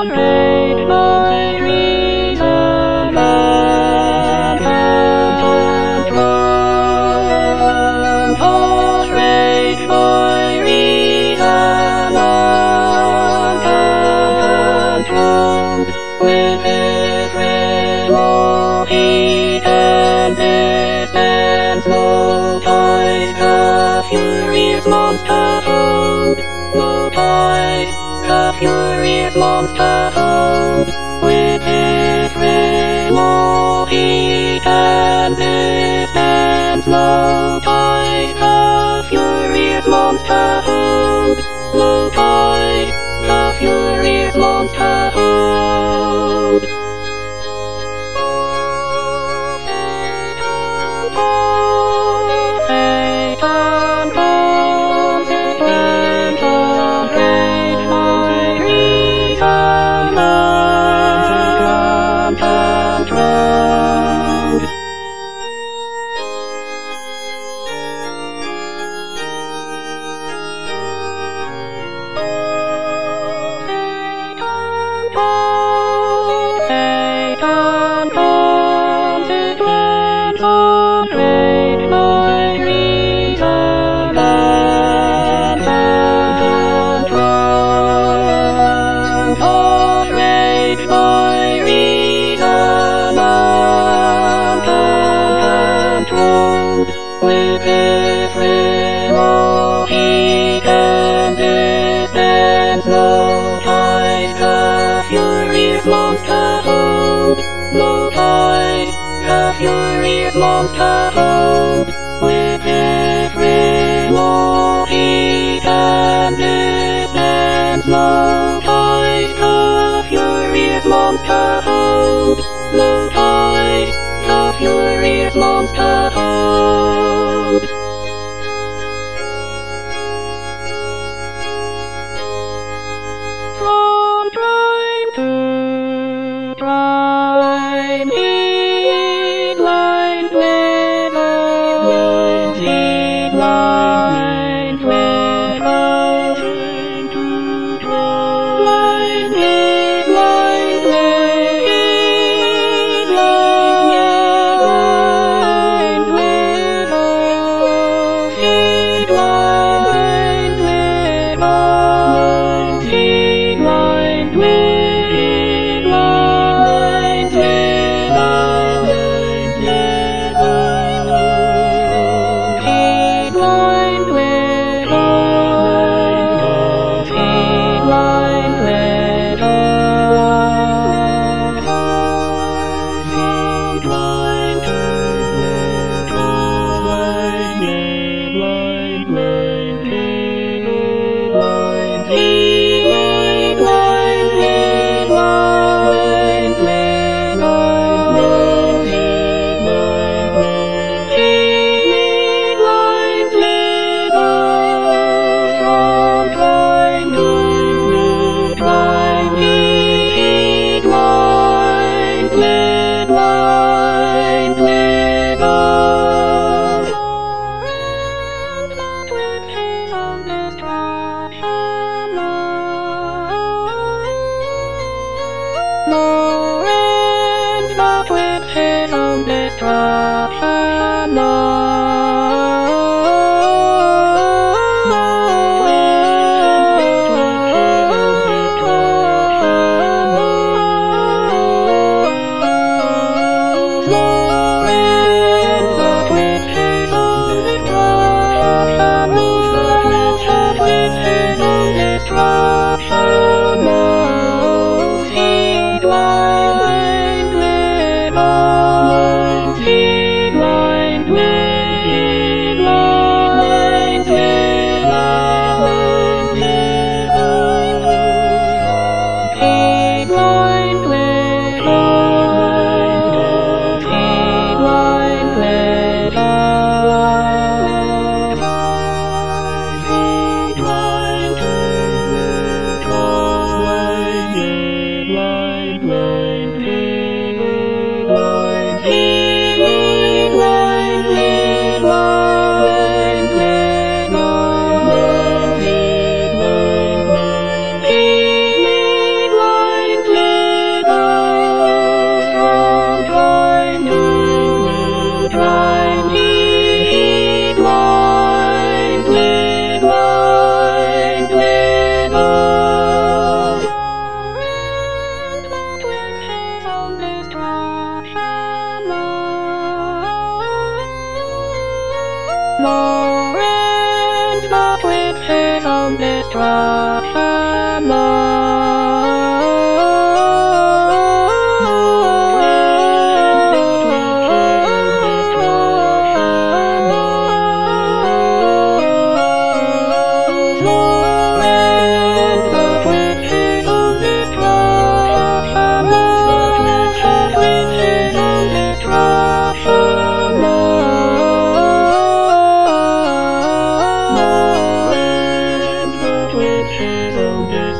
tolerate my reason and control. Tolerate my reason and control. With his remote heat and distance, no ties the furious monster hold. No ties the furious monster hold. With his remote heat and distance, no ties the furious monster hold. No ties the furious monster hold. Fate and consequence tolerate my reason and control. Fate and consequence tolerate my reason and control. Tolerate my reason and control. With his remote heat and distance, no ties the furious monster hold. No ties the furious monster hold. With his remote heat and distance, no ties the furious monster hold. No ties the furious monster hold. From prime to prime, heat line twiddles, heat line twiddles, line heat line twiddles, heat line twiddles, heat line twiddles, heat line Lawrence not with his own destruction, Heat line, his own